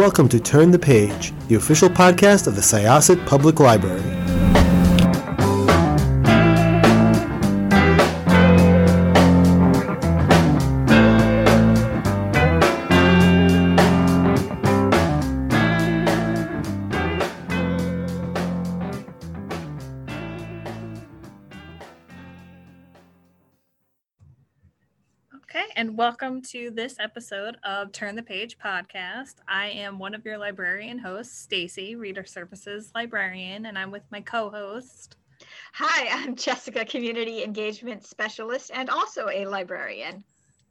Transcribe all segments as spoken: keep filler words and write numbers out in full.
welcome to Turn the Page, the official podcast of the Syosset Public Library. And welcome to this episode of Turn the Page podcast. I am one of your librarian hosts, Stacy, Reader Services Librarian, and I'm with my co-host. Hi, I'm Jessica, Community Engagement Specialist and also a librarian.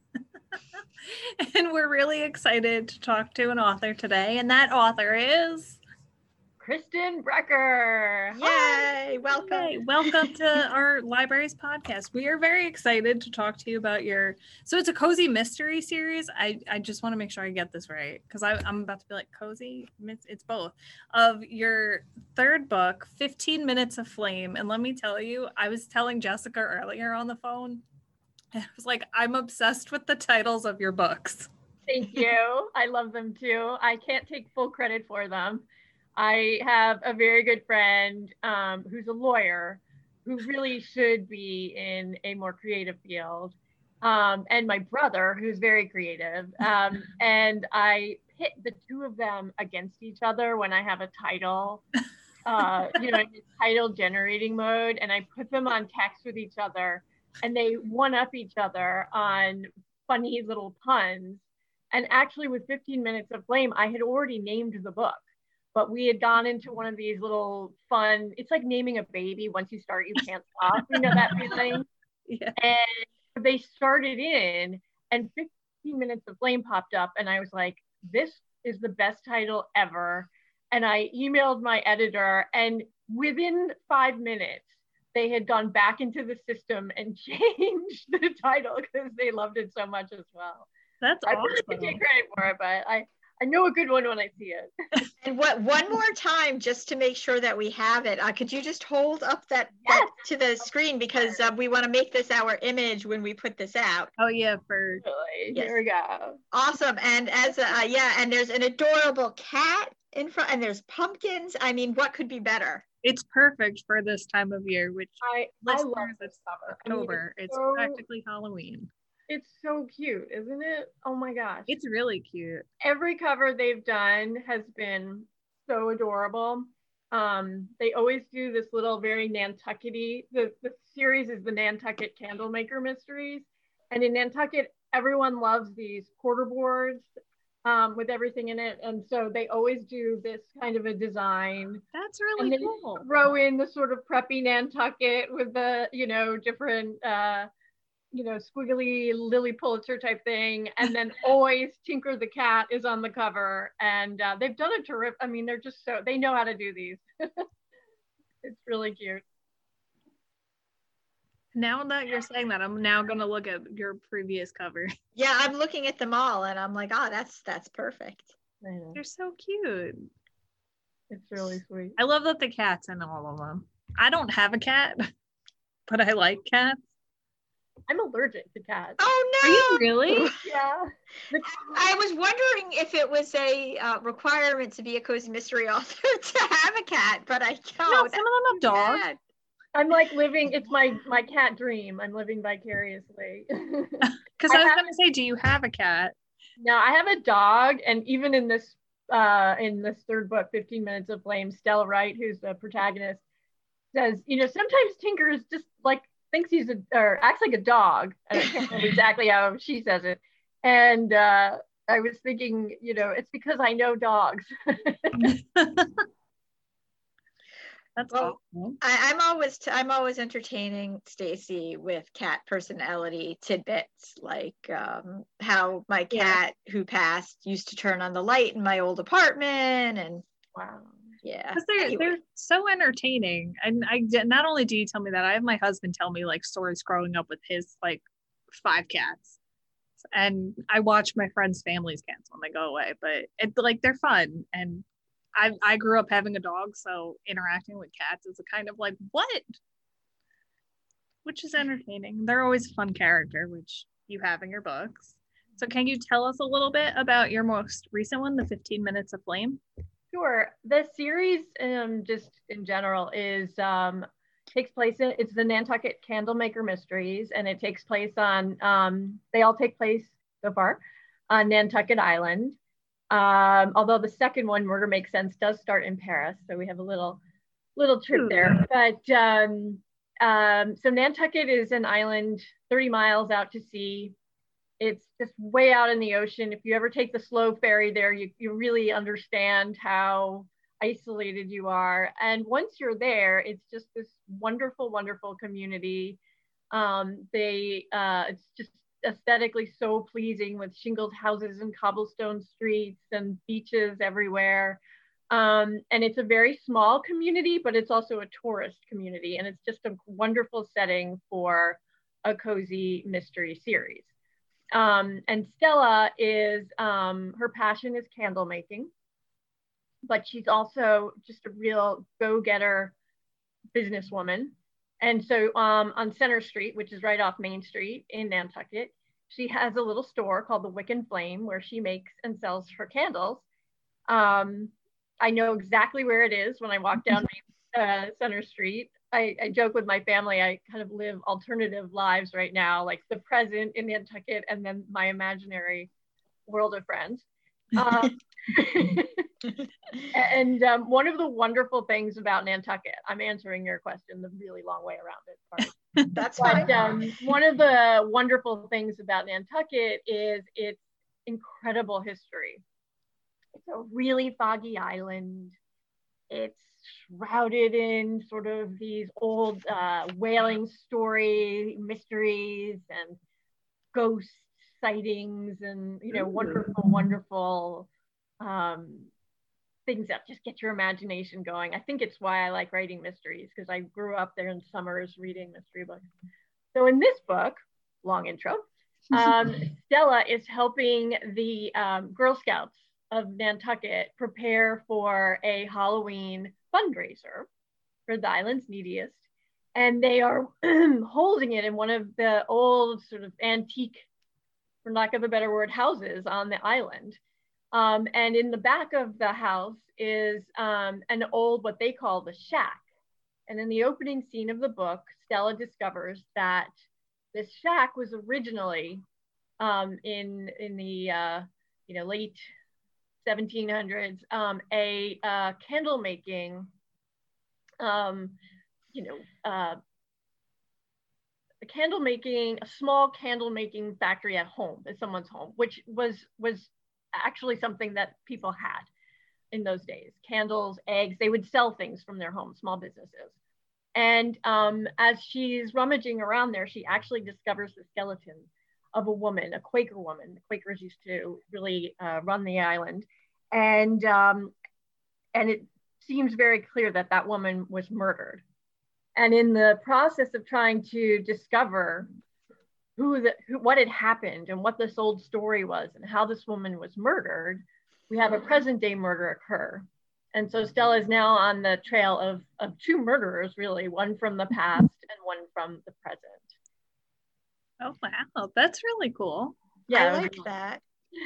And we're really excited to talk to an author today, and that author is... Kristen Brecker. Yay, Hi. welcome. Yay. Welcome to our library's podcast. We are very excited to talk to you about your, so it's a cozy mystery series. I, I just want to make sure I get this right because I'm about to be like cozy, it's both, of your third book, fifteen minutes of Flame. And let me tell you, I was telling Jessica earlier on the phone, and I was like, I'm obsessed with the titles of your books. Thank you. I love them too. I can't take full credit for them. I have a very good friend um, who's a lawyer who really should be in a more creative field. Um, and my brother, who's very creative. Um, and I pit the two of them against each other when I have a title, uh, you know, in title generating mode. And I put them on text with each other and they one up each other on funny little puns. And actually with fifteen minutes of Flame, I had already named the book. But we had gone into one of these little fun, it's like naming a baby. Once you start, you can't stop. You know that feeling? Yeah. And they started in and fifteen minutes of Flame popped up. And I was like, this is the best title ever. And I emailed my editor and within five minutes, they had gone back into the system and changed the title because they loved it so much as well. That's I awesome. really can't take credit for it, but I, I know a good one when I see it. And what one more time, just to make sure that we have it, uh, could you just hold up that, yes. that to the screen because uh, we want to make this our image when we put this out. Oh yeah, for really? Yes. Here we go. Awesome. And as uh, yeah, and there's an adorable cat in front, and there's pumpkins. I mean, what could be better? It's perfect for this time of year, which I, I love this cover. October. I mean, it's, it's so... practically Halloween. It's so cute, isn't it? Oh my gosh. It's really cute. Every cover they've done has been so adorable. Um, they always do this little very Nantucket-y, the, the series is the Nantucket Candlemaker Mysteries. And in Nantucket, everyone loves these quarter boards um, with everything in it. And so they always do this kind of a design. That's really and cool. Throw in the sort of preppy Nantucket with the, you know, different, uh, you know, squiggly Lily Pulitzer type thing. And then always Tinker the Cat is on the cover. And uh, they've done a terrific, I mean, they're just so, they know how to do these. It's really cute. Now that you're saying that, I'm now going to look at your previous cover. Yeah, I'm looking at them all and I'm like, oh, that's, that's perfect. They're so cute. It's really sweet. I love that the cat's in all of them. I don't have a cat, but I like cats. I'm allergic to cats. Oh no! Are you really? Yeah. I was wondering if it was a uh, requirement to be a cozy mystery author to have a cat, but I don't. No, some of them have dogs. Bad. I'm like living, it's my my cat dream. I'm living vicariously. Because I, I was going to say, do you have a cat? No, I have a dog, and even in this uh, in this third book, fifteen minutes of Flame, Stella Wright, who's the protagonist, says, you know, sometimes Tinker is just like, thinks he's a, or acts like a dog. I can't remember exactly how she says it. And uh, I was thinking, you know, it's because I know dogs. That's well, awesome. I, I'm always t- I'm always entertaining Stacy with cat personality tidbits, like um, how my cat yeah. who passed used to turn on the light in my old apartment, and wow. Yeah, because they're anyway. they're so entertaining. And I not only do you tell me that, I have my husband tell me like stories growing up with his like five cats, and I watch my friends' families' cats when they go away. But it like they're fun, and I I grew up having a dog, so interacting with cats is a kind of like what, which is entertaining. They're always a fun character, which you have in your books. So can you tell us a little bit about your most recent one, the fifteen Minutes of Flame? Sure. The series, um, just in general, is um, takes place in, it's the Nantucket Candlemaker Mysteries, and it takes place on, um, they all take place so far on Nantucket Island. Um, although the second one, Murder Makes Sense, does start in Paris, so we have a little little trip Ooh. there. But um, um, so Nantucket is an island thirty miles out to sea. It's just way out in the ocean. If you ever take the slow ferry there, you, you really understand how isolated you are. And once you're there, it's just this wonderful, wonderful community. Um, they, uh, it's just aesthetically so pleasing with shingled houses and cobblestone streets and beaches everywhere. Um, and it's a very small community, but it's also a tourist community. And it's just a wonderful setting for a cozy mystery series. Um, and Stella is, um, her passion is candle making, but she's also just a real go-getter businesswoman. And so um, on Center Street, which is right off Main Street in Nantucket, she has a little store called the Wick and Flame where she makes and sells her candles. Um, I know exactly where it is when I walk down uh, Center Street. I, I joke with my family, I kind of live alternative lives right now, like the present in Nantucket and then my imaginary world of friends. Um, and um, one of the wonderful things about Nantucket, I'm answering your question the really long way around it. Sorry. That's but fine. um, one of the wonderful things about Nantucket is its incredible history. It's a really foggy island. It's shrouded in sort of these old uh, whaling story mysteries and ghost sightings and, you know, Ooh. wonderful, wonderful um, things that just get your imagination going. I think it's why I like writing mysteries, because I grew up there in summers reading mystery books. So in this book, long intro, um, Stella is helping the um, Girl Scouts of Nantucket prepare for a Halloween fundraiser for the island's neediest. And they are holding it in one of the old sort of antique, for lack of a better word, houses on the island. Um, and in the back of the house is um, an old, what they call the shack. And in the opening scene of the book, Stella discovers that this shack was originally um, in, in the uh, you know, late seventeen hundreds, um, a uh, candle making, um, you know, uh, a candle making, a small candle making factory at home, at someone's home, which was was actually something that people had in those days. Candles, eggs, they would sell things from their home, small businesses. And um, as she's rummaging around there, she actually discovers the skeleton of a woman, a Quaker woman. The Quakers used to really uh, run the island. And, um, and it seems very clear that that woman was murdered. And in the process of trying to discover who the, who, what had happened and what this old story was and how this woman was murdered, we have a present day murder occur. And so Stella is now on the trail of, of two murderers, really, one from the past and one from the present. Oh, wow. That's really cool. Yeah, I like that.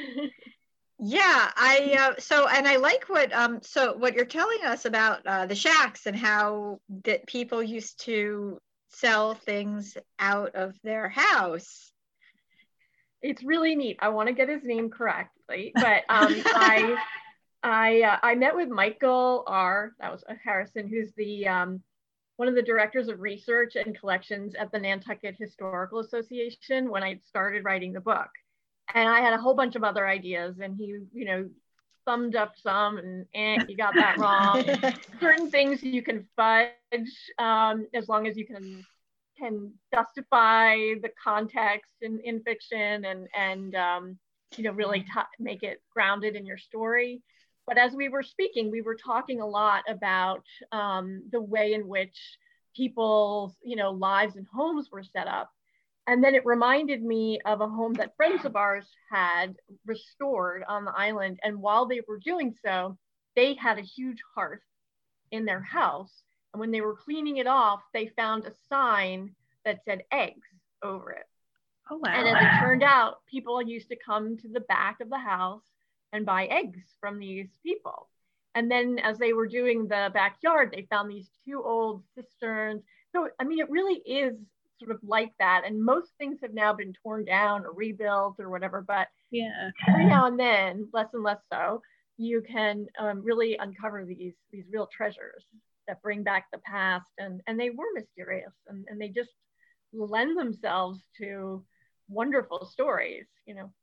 Yeah, I uh, so and I like what um so what you're telling us about uh, the shacks and how that people used to sell things out of their house. It's really neat. I want to get his name correctly, but um, I I uh, I met with Michael R. That was Harrison, who's the um, one of the directors of research and collections at the Nantucket Historical Association when I started writing the book. And I had a whole bunch of other ideas, and he, you know, thumbed up some, and eh, you got that wrong. Certain things you can fudge um, as long as you can can justify the context in, in fiction and and um, you know, really t- make it grounded in your story. But as we were speaking, we were talking a lot about um, the way in which people's, you know, lives and homes were set up. And then it reminded me of a home that friends of ours had restored on the island. And while they were doing so, they had a huge hearth in their house. And when they were cleaning it off, they found a sign that said eggs over it. Oh, wow. And as it turned out people used to come to the back of the house and buy eggs from these people. And then as they were doing the backyard, they found these two old cisterns. So, I mean, it really is sort of like that. And most things have now been torn down or rebuilt or whatever, but Yeah. every now and then, less and less so, you can um, really uncover these these real treasures that bring back the past. And, and they were mysterious, and, and they just lend themselves to wonderful stories, you know.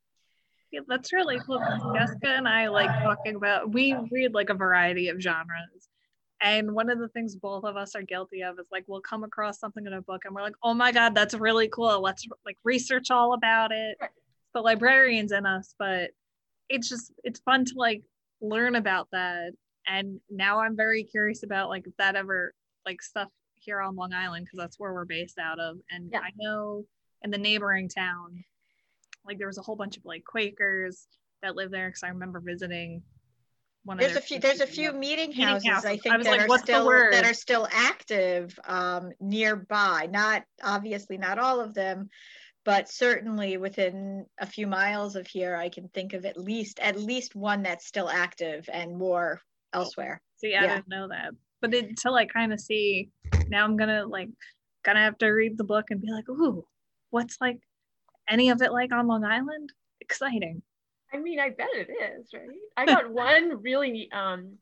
Yeah, that's really cool. 'Cause Jessica and I like talking about, we read like a variety of genres. And one of the things both of us are guilty of is like, we'll come across something in a book and we're like, oh my God, that's really cool. Let's like research all about it. Right. The librarians in us, but it's just, it's fun to like learn about that. And now I'm very curious about like if that ever like stuff here on Long Island, because that's where we're based out of. And Yeah. I know in the neighboring town, like there was a whole bunch of like Quakers that live there, because I remember visiting one There's of a their few there's a places. few meeting Meeting houses, houses. I I think, was that like, are what's the still word? that are still active um, nearby. Not obviously not all of them, but certainly within a few miles of here, I can think of at least at least one that's still active, and more elsewhere. See, I Yeah. didn't know that. But it, to like kind of see, now I'm gonna like gonna have to read the book and be like, ooh, what's like any of it like on Long Island? Exciting. I mean, I bet it is, right? I got one really, um,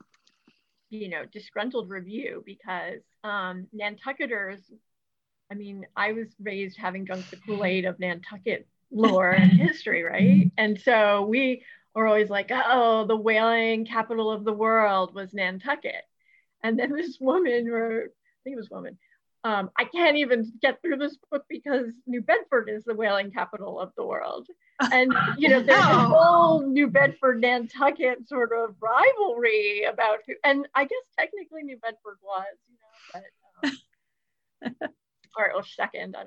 you know, disgruntled review because um, Nantucketers, I mean, I was raised having drunk the Kool-Aid of Nantucket lore and history, right? And so we were always like, oh, the whaling capital of the world was Nantucket. And then this woman, or I think it was woman, um, I can't even get through this book because New Bedford is the whaling capital of the world. And, you know, there's a whole New Bedford, Nantucket sort of rivalry about who, and I guess technically New Bedford was, you know, but, um, or it was second, I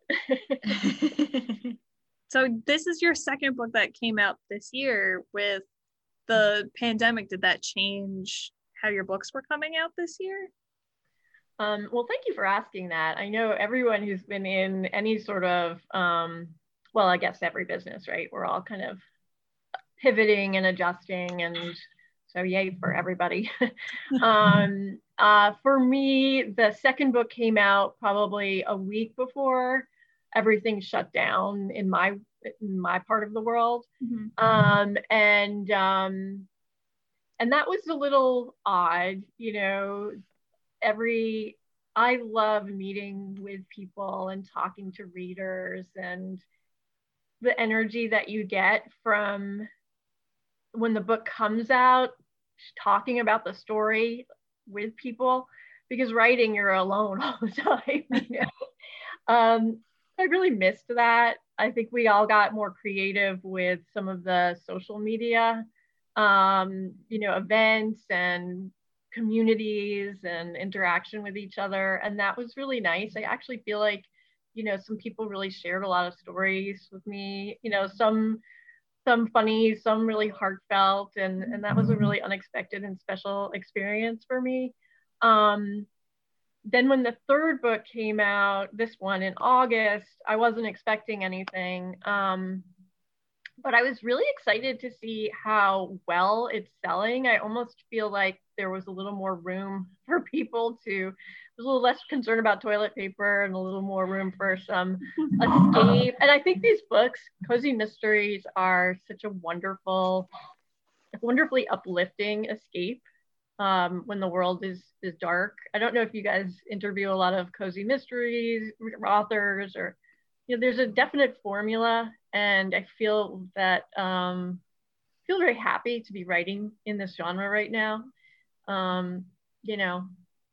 don't know. So this is your second book that came out this year. With the pandemic, did that change how your books were coming out this year? Um, well, thank you for asking that. I know everyone who's been in any sort of, um, well, I guess every business, right? We're all kind of pivoting and adjusting, and so yay for everybody. um, uh, for me, the second book came out probably a week before everything shut down in my in my part of the world, Mm-hmm. um, and um, and that was a little odd, you know. Every I love meeting with people and talking to readers, and the energy that you get from when the book comes out, talking about the story with people, because writing, you're alone all the time, you know. um, I really missed that. I think we all got more creative with some of the social media, um, you know, events and communities and interaction with each other. And that was really nice. I actually feel like, you know, some people really shared a lot of stories with me, you know, some some funny, some really heartfelt, and and that was a really unexpected and special experience for me. Um, then when the third book came out, this one in August, I wasn't expecting anything. Um, but I was really excited to see how well it's selling. I almost feel like there was a little more room for people to, a little less concerned about toilet paper and a little more room for some escape. And I think these books, cozy mysteries, are such a wonderful, wonderfully uplifting escape um, when the world is is dark. I don't know if you guys interview a lot of cozy mysteries authors, or, you know, there's a definite formula, and I feel that um, I feel very happy to be writing in this genre right now. Um, you know,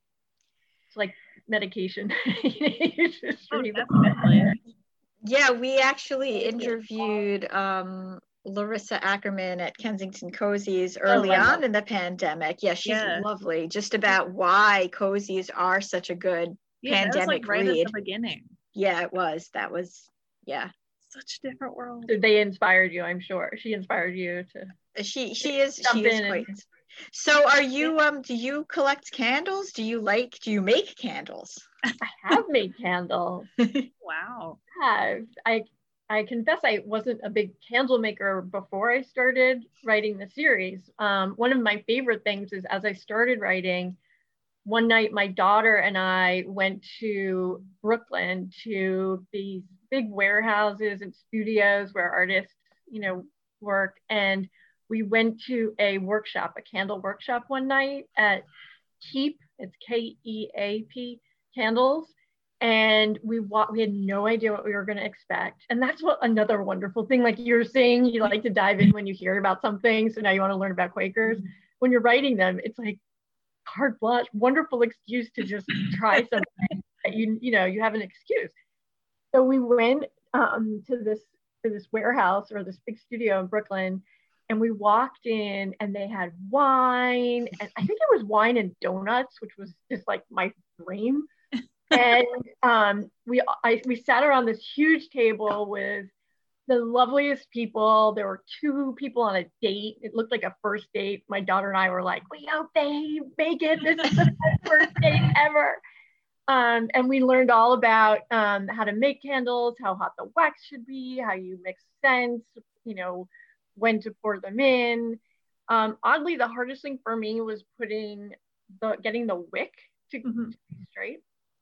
it's like medication. You just Oh, read the- definitely. Yeah, we actually interviewed um, Larissa Ackerman at Kensington Cozies early I love on in the pandemic. Yeah, she's Yeah. lovely. Just about why cozies are such a good Yeah, that was like pandemic right read. at the beginning. Yeah, it was. That was, yeah. Such a different world. They inspired you, I'm sure. She inspired you to. She she is Jump she is in quite. and- So are you um do you collect candles? Do you like do you make candles? I have made candles. Wow. have. I I confess I wasn't a big candle maker before I started writing the series. Um, one of my favorite things is as I started writing, one night my daughter and I went to Brooklyn to these big warehouses and studios where artists, you know, work. And we went to a workshop, a candle workshop one night at Keep, it's K E A P, Candles. And we wa- we had no idea what we were going to expect. And that's what another wonderful thing, like you're saying, you like to dive in when you hear about something. So now you want to learn about Quakers. Mm-hmm. When you're writing them, it's like carte blanche, wonderful excuse to just try something that you, you know, you have an excuse. So we went um, to this, to this warehouse or this big studio in Brooklyn, and we walked in and they had wine. And I think it was wine and donuts, which was just like my dream. And um, we I, we sat around this huge table with the loveliest people. There were two people on a date. It looked like a first date. My daughter and I were like, we hope they make it. This is the best first date ever. Um, and we learned all about um, how to make candles, how hot the wax should be, how you mix scents, you know, when to pour them in. Um, oddly, the hardest thing for me was putting the getting the wick to, mm-hmm. to be straight.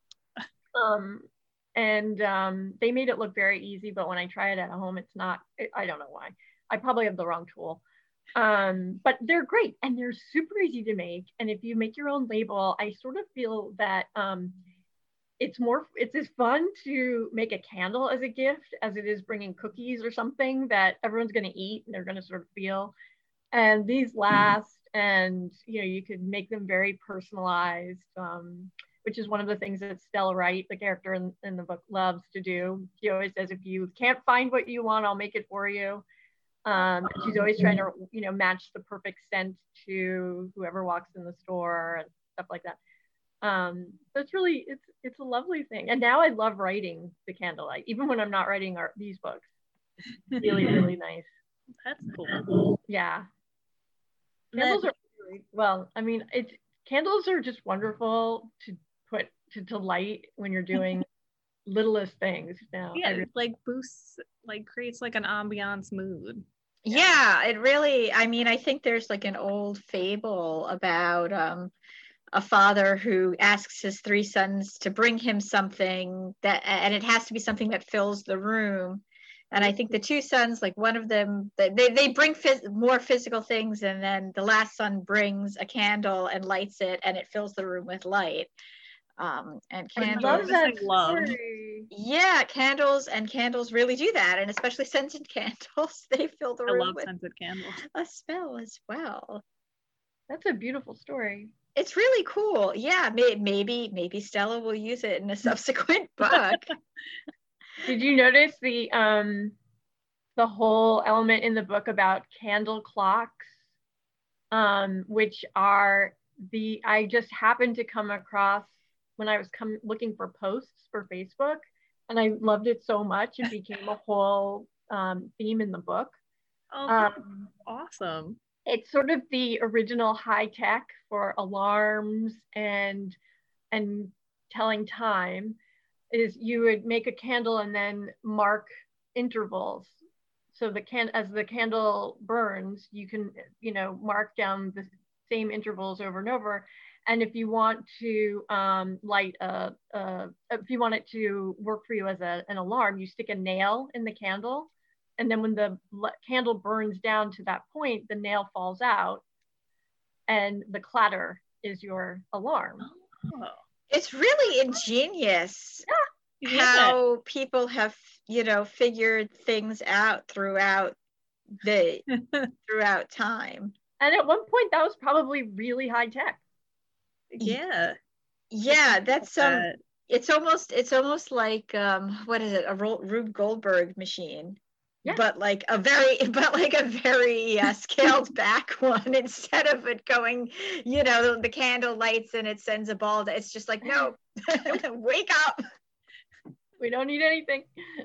Um, and um, they made it look very easy, but when I try it at home, it's not, it, I don't know why. I probably have the wrong tool. Um, but they're great and they're super easy to make. And if you make your own label, I sort of feel that um, it's more, it's as fun to make a candle as a gift as it is bringing cookies or something that everyone's going to eat and they're going to sort of feel. And these last, and you know, you could make them very personalized. Um, which is one of the things that Stella Wright, the character in, in the book, loves to do. She always says, if you can't find what you want, I'll make it for you. Um, she's always trying to, you know, match the perfect scent to whoever walks in the store and stuff like that. Um, so it's really, it's it's a lovely thing. And now I love writing the candlelight, even when I'm not writing art, these books. It's really, really nice. That's cool. Yeah. Candles are, well, I mean, it's, candles are just wonderful to put to, to light when you're doing littlest things now. Yeah, really- like boosts, like creates like an ambiance mood. Yeah, it really, I mean, I think there's like an old fable about um a father who asks his three sons to bring him something that, and it has to be something that fills the room. And I think the two sons, like one of them, they, they bring phys- more physical things, and then the last son brings a candle and lights it, and it fills the room with light. Um, and candles. I love that story. Yeah, candles and candles really do that, and especially scented candles, they fill the I room love with scented candles. a smell as well. That's a beautiful story. It's really cool. Yeah, may- maybe maybe Stella will use it in a subsequent book. Did you notice the um the whole element in the book about candle clocks, um, which are the, I just happened to come across when I was come looking for posts for Facebook, and I loved it so much it became a whole um, theme in the book. Oh, um, awesome. It's sort of the original high tech for alarms and and telling time. Is you would make a candle and then mark intervals. So the can as the candle burns, you can, you know, mark down the same intervals over and over. And if you want to um, light a, a, if you want it to work for you as a, an alarm, you stick a nail in the candle. And then when the candle burns down to that point, the nail falls out and the clatter is your alarm. Oh. It's really ingenious. Yeah. How yeah. people have, you know, figured things out throughout the throughout time. And at one point that was probably really high tech. Yeah. Yeah, that's um it's almost it's almost like um what is it, a Rube Goldberg machine. Yeah. But like a very but like a very uh, scaled back one. Instead of it going, you know, the, the candle lights and it sends a ball to, it's just like, no, wake up. We don't need anything.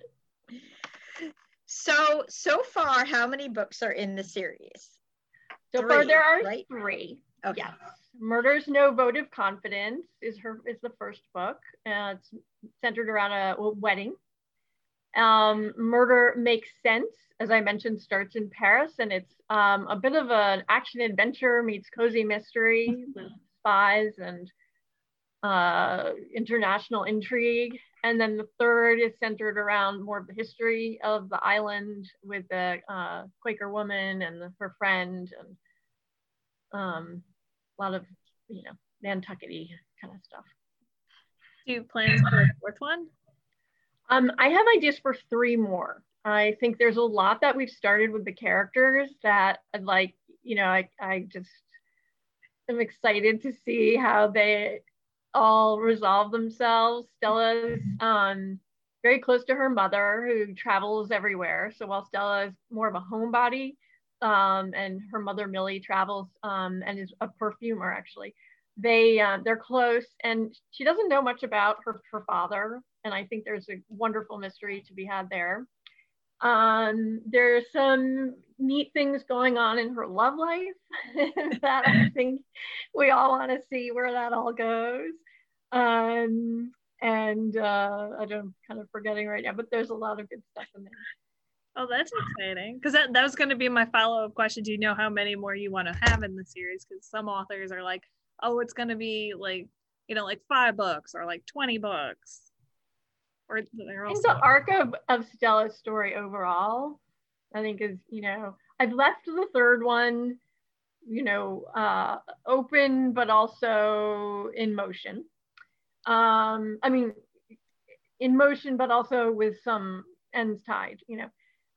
So, so far, how many books are in the series? So three, far, there are right? three. Okay. Yes. Murder's No Vote of Confidence is her is the first book. Uh, it's centered around a, a wedding. Um, Murder Makes Sense, as I mentioned, starts in Paris, and it's um, a bit of an action adventure meets cozy mystery with spies and uh, international intrigue. And then the third is centered around more of the history of the island with the uh, Quaker woman and the, her friend, and um, a lot of, you know, Nantucket-y kind of stuff. Do you have plans for a fourth one? Um, I have ideas for three more. I think there's a lot that we've started with the characters that I'd like, you know, I, I just am excited to see how they all resolve themselves. Stella's um, very close to her mother, who travels everywhere. So while Stella is more of a homebody, um, and her mother Millie travels um, and is a perfumer actually, they uh, they're close, and she doesn't know much about her, her father, and I think there's a wonderful mystery to be had there. Um, there's some neat things going on in her love life that I think we all want to see where that all goes. Um, and uh, I don't kind of forgetting right now, but there's a lot of good stuff in there. Oh, that's exciting. Because that, that was going to be my follow-up question. Do you know how many more you want to have in the series? Because some authors are like, oh, it's going to be like, you know, like five books or like twenty books. Or they're also... the arc of, of Stella's story overall, I think is, you know, I've left the third one, you know, uh, open, but also in motion. Um, I mean, in motion, but also with some ends tied, you know.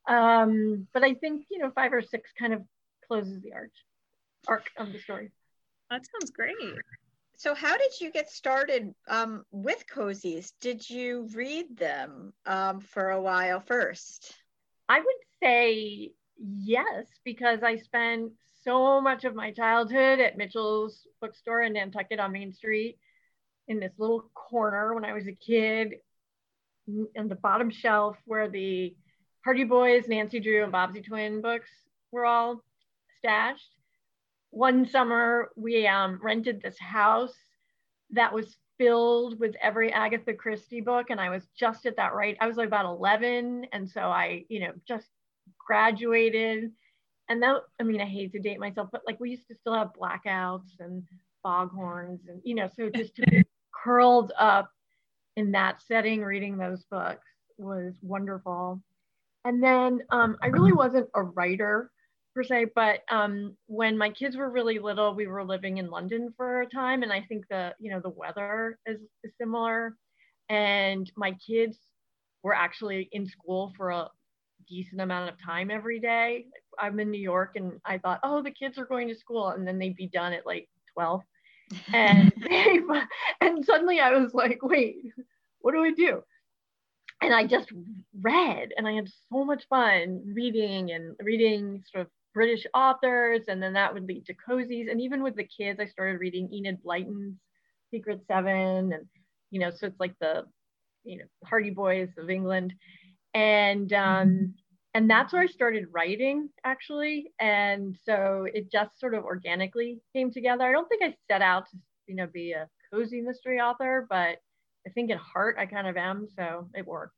Um, but I think, you know, five or six kind of closes the arc, arc of the story. That sounds great. So how did you get started um, with cozies? Did you read them um, for a while first? I would say yes, because I spent so much of my childhood at Mitchell's bookstore in Nantucket on Main Street, in this little corner when I was a kid, in the bottom shelf where the Hardy Boys, Nancy Drew, and Bobbsey Twin books were all stashed. One summer, we um, rented this house that was filled with every Agatha Christie book, and I was just at that right. I was like about eleven, and so I, you know, just graduated. And that, I mean, I hate to date myself, but like we used to still have blackouts and foghorns, and you know, so just to be curled up in that setting, reading those books was wonderful. And then um, I really wasn't a writer per se, but um, when my kids were really little, we were living in London for a time, and I think the, you know, the weather is, is similar, and my kids were actually in school for a decent amount of time every day. I'm in New York, and I thought, oh, the kids are going to school, and then they'd be done at like twelve, and they, and suddenly I was like, wait, what do I do? And I just read, and I had so much fun reading and reading sort of British authors, and then that would lead to cozies. And even with the kids, I started reading Enid Blyton's Secret Seven, and you know, so it's like the, you know, Hardy Boys of England, and um, and that's where I started writing actually. And so it just sort of organically came together. I don't think I set out to, you know, be a cozy mystery author, but I think at heart I kind of am, so it worked.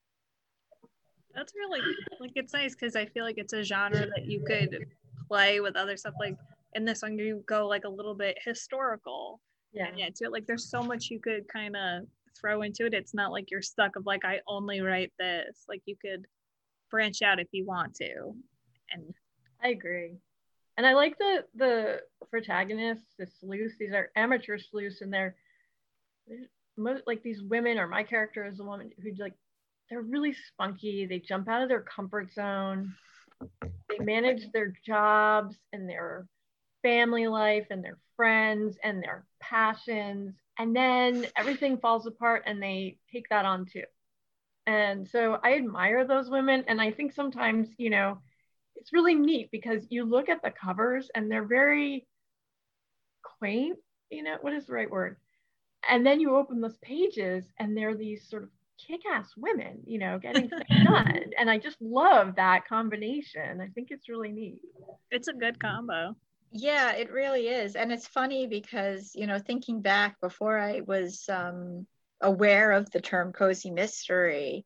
That's really, like, it's nice because I feel like it's a genre that you could play with other stuff. Like in this one, you go like a little bit historical. Yeah. And yeah, too, like there's so much you could kind of throw into it. It's not like you're stuck of like, I only write this. Like you could branch out if you want to. And I agree. And I like the the protagonists, the sleuths. These are amateur sleuths, and they're, they're most, like these women, or my character is a woman who like, they're really spunky. They jump out of their comfort zone. They manage their jobs and their family life and their friends and their passions. And then everything falls apart and they take that on too. And so I admire those women. And I think sometimes, you know, it's really neat because you look at the covers and they're very quaint, you know, what is the right word? And then you open those pages and they're these sort of kick-ass women, you know, getting things done. And I just love that combination. I think it's really neat. It's a good combo. Yeah, it really is. And it's funny because, you know, thinking back before I was um, aware of the term cozy mystery,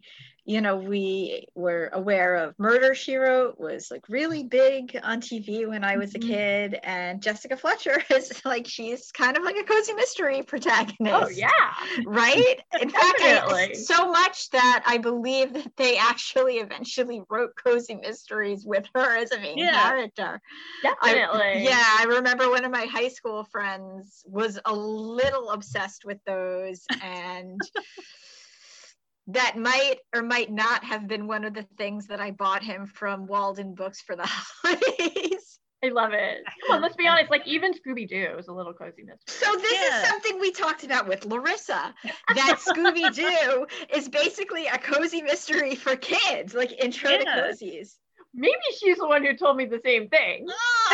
you know, we were aware of Murder, She Wrote was like really big on T V when I was a Mhm. kid. And Jessica Fletcher is like, she's kind of like a cozy mystery protagonist. Oh yeah. Right? In fact, I, Definitely. so much that I believe that they actually eventually wrote cozy mysteries with her as a main Yeah. character. Definitely. I, yeah, I remember one of my high school friends was a little obsessed with those, and that might or might not have been one of the things that I bought him from Walden Books for the holidays. I love it. Come on, let's be honest. Like even Scooby-Doo is a little cozy mystery. So this Yeah. is something we talked about with Larissa, that Scooby-Doo is basically a cozy mystery for kids, like intro to Yeah. cozies. Maybe she's the one who told me the same thing.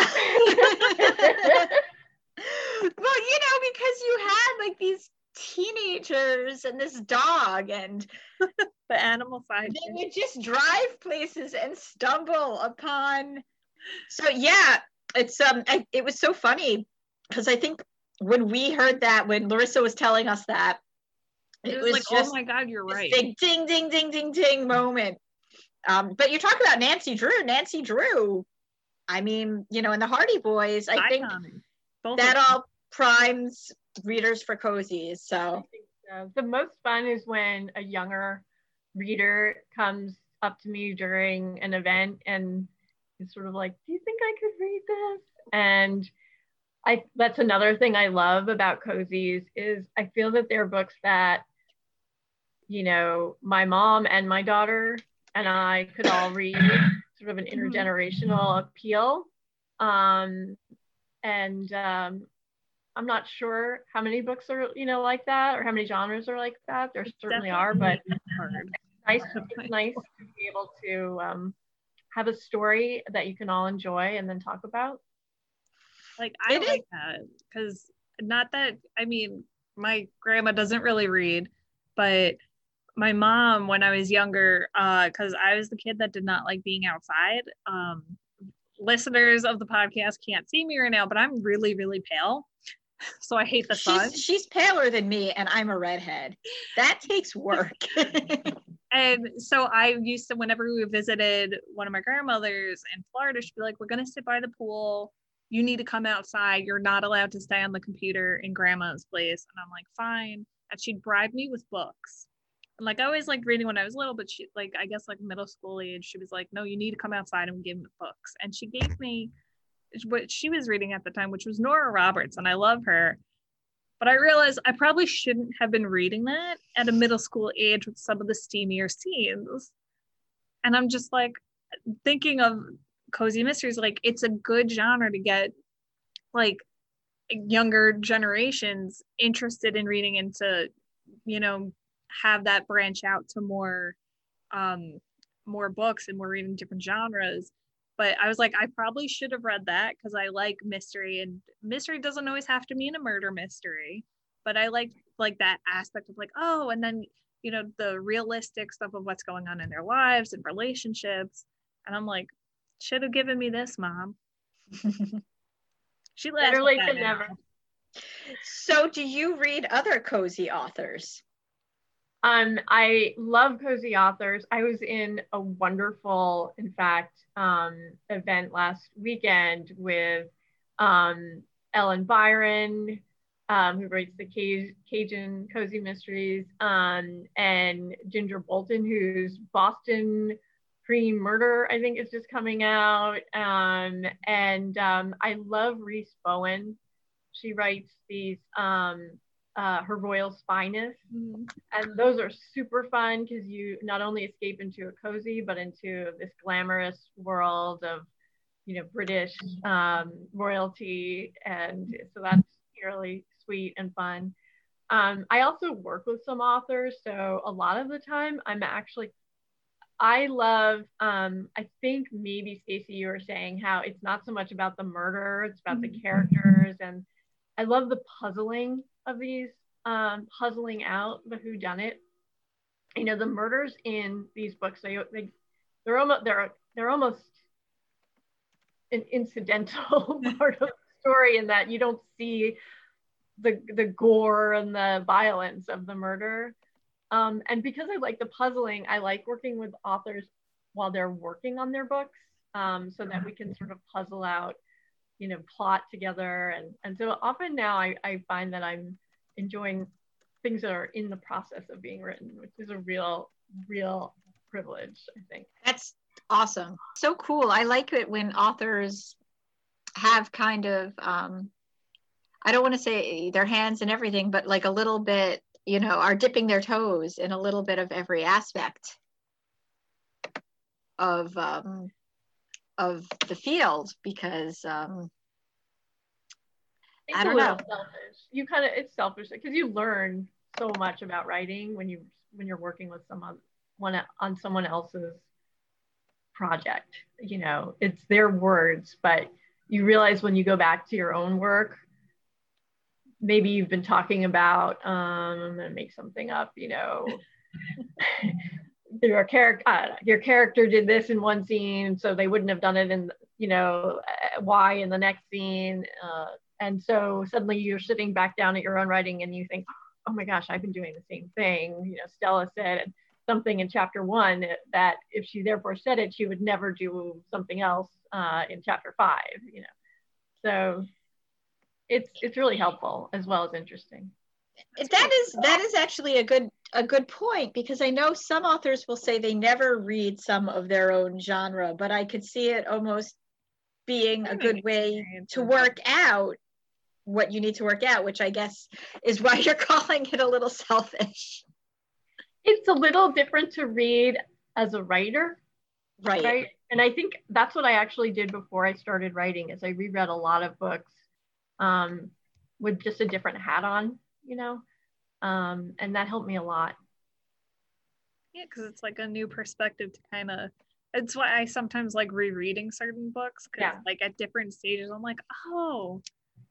Well, you know, because you had like these teenagers and this dog, and The animal side. they would just drive places and stumble upon. So yeah, it's um I, it was so funny because I think when we heard that, when Larissa was telling us that, It, it, was, was, like, just oh my God, you're this right. big ding ding ding ding ding moment. Um, but you talk about Nancy Drew. Nancy Drew, I mean, you know, in the Hardy Boys, I think Iconic. Both that of them. all primes readers for cozies. So So the most fun is when a younger reader comes up to me during an event and is sort of like, do you think I could read this? And I that's another thing I love about cozies is I feel that they're books that, you know, my mom and my daughter and I could all read, sort of an intergenerational appeal. Um, and um, I'm not sure how many books are, you know, like that, or how many genres are like that. There certainly are, but Definitely hard. nice, it's nice to be able to um, have a story that you can all enjoy and then talk about. Like I It is- like that because not that I mean my grandma doesn't really read, but my mom when I was younger, uh, because I was the kid that did not like being outside. Um, listeners of the podcast can't see me right now, but I'm really really pale, so I hate the sun. she's she's paler than me, and I'm a redhead. That takes work. And so I used to, whenever we visited one of my grandmothers in Florida, she'd be like, we're going to sit by the pool. You need to come outside. You're not allowed to stay on the computer in grandma's place. And I'm like, fine. And she'd bribe me with books. And like, I always liked reading when I was little, but she, like, I guess like middle school age, she was like, no, you need to come outside and give me books. And she gave me what she was reading at the time, which was Nora Roberts. And I love her. But I realized I probably shouldn't have been reading that at a middle school age with some of the steamier scenes. And I'm just like thinking of cozy mysteries, like it's a good genre to get like younger generations interested in reading and to, you know, have that branch out to more um more books and more reading different genres. But I was like, I probably should have read that because I like mystery, and mystery doesn't always have to mean a murder mystery, but I like like that aspect of like, oh, and then, you know, the realistic stuff of what's going on in their lives and relationships. And I'm like, should have given me this, Mom. She laughs Better at late that than now. never. So do you read other cozy authors? Um, I love cozy authors. I was in a wonderful, in fact, um, event last weekend with um, Ellen Byron, um, who writes the Caj- Cajun Cozy Mysteries, um, and Ginger Bolton, whose Boston Cream Murder, I think, is just coming out. Um, and um, I love Reese Bowen. She writes these um, uh, Her Royal Spyness. Mhm. And those are super fun because you not only escape into a cozy, but into this glamorous world of, you know, British um, royalty. And so that's really sweet and fun. Um, I also work with some authors. So a lot of the time I'm actually, I love, um, I think maybe Stacey, you were saying how it's not so much about the murder, it's about the characters. And I love the puzzling of these. Um, puzzling out the whodunit. You know, the murders in these books, they, they they're almost they're they're almost an incidental part of the story in that you don't see the the gore and the violence of the murder. Um, and because I like the puzzling, I like working with authors while they're working on their books, um, so that we can sort of puzzle out, you know, plot together. And, and so often now I, I find that I'm enjoying things that are in the process of being written, which is a real, real privilege, I think. That's awesome. So cool. I like it when authors have kind of, um, I don't want to say their hands in everything, but like a little bit, you know, are dipping their toes in a little bit of every aspect of um, of the field, because um, It's I a don't little know. selfish. You kind of, it's selfish because you learn so much about writing when you when you're working with someone one on someone else's project. You know, it's their words, but you realize when you go back to your own work, maybe you've been talking about, um, I'm gonna make something up, you know, your character, uh, your character did this in one scene, so they wouldn't have done it in, you know, why in the next scene, uh, and so suddenly you're sitting back down at your own writing and you think, oh my gosh, I've been doing the same thing. You know, Stella said something in chapter one that if she therefore said it, she would never do something else uh, in chapter five. You know, so. It's it's really helpful as well as interesting. That is that is actually a good a good point, because I know some authors will say they never read some of their own genre, but I could see it almost being a good way to work out what you need to work out, which I guess is why you're calling it a little selfish. It's a little different to read as a writer, right? right? And I think that's what I actually did before I started writing, is I reread a lot of books um, with just a different hat on, you know, um, and that helped me a lot. Yeah, because it's like a new perspective to kind of, it's why I sometimes like rereading certain books, because Yeah. like at different stages, I'm like, oh,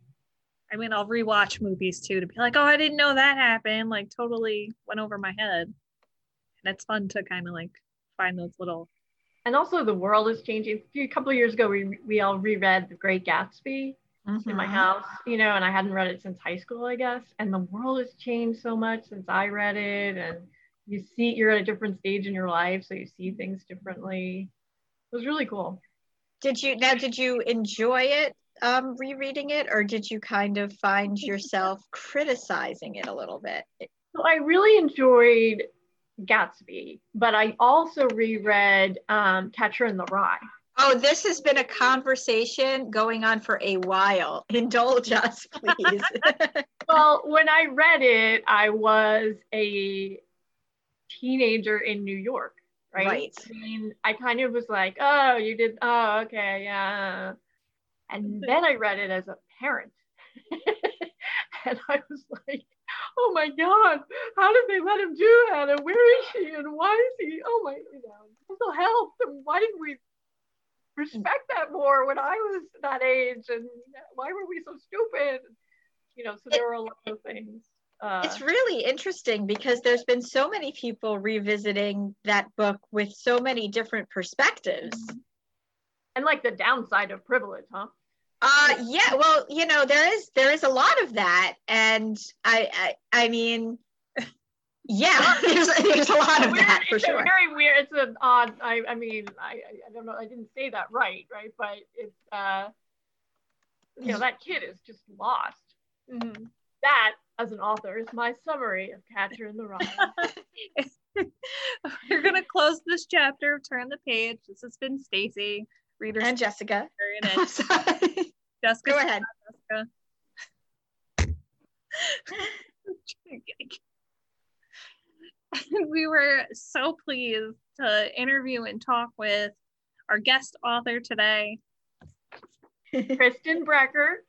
I mean, I'll rewatch movies too to be like, oh, I didn't know that happened, like totally went over my head. And it's fun to kind of like find those little. And also the world is changing. A few couple of years ago, we we all reread The Great Gatsby. Mm-hmm. In my house, you know, and I hadn't read it since high school, I guess. And the world has changed so much since I read it. And you see, you're at a different stage in your life, so you see things differently. It was really cool. Did you, now, did you enjoy it, um, rereading it, or did you kind of find yourself criticizing it a little bit? So I really enjoyed Gatsby, but I also reread um, Catcher in the Rye. Oh, this has been a conversation going on for a while. Indulge us, please. Well, when I read it, I was a teenager in New York, right? Right. I mean, I kind of was like, oh, you did, oh, okay, yeah. And then I read it as a parent. And I was like, oh my God, how did they let him do that? And where is she? And why is he, oh my, you know, mental health. And why didn't we respect that more when I was that age, and why were we so stupid? You know, so there were a lot of things. Uh, it's really interesting because there's been so many people revisiting that book with so many different perspectives. And like the downside of privilege, huh? Uh, yeah, well, you know, there is there is a lot of that, and I I, I mean. Yeah, there's, there's a lot of weird, that for it's sure. A very weird. It's an odd. I, I mean, I, I don't know. I didn't say that right, right? But it's, uh, you know, that kid is just lost. Mm-hmm. That, as an author, is my summary of Catcher in the Rye. We're gonna close this chapter. Turn the page. This has been Stacy, reader and Jessica. I'm sorry. Jessica, go ahead. Jessica. We were so pleased to interview and talk with our guest author today, Kristen Brecker.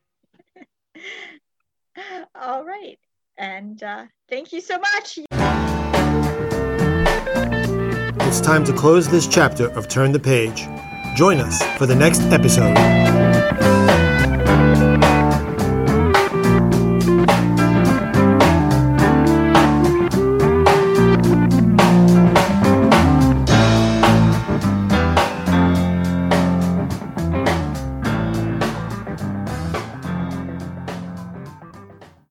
All right. And uh, thank you so much. It's time to close this chapter of Turn the Page. Join us for the next episode.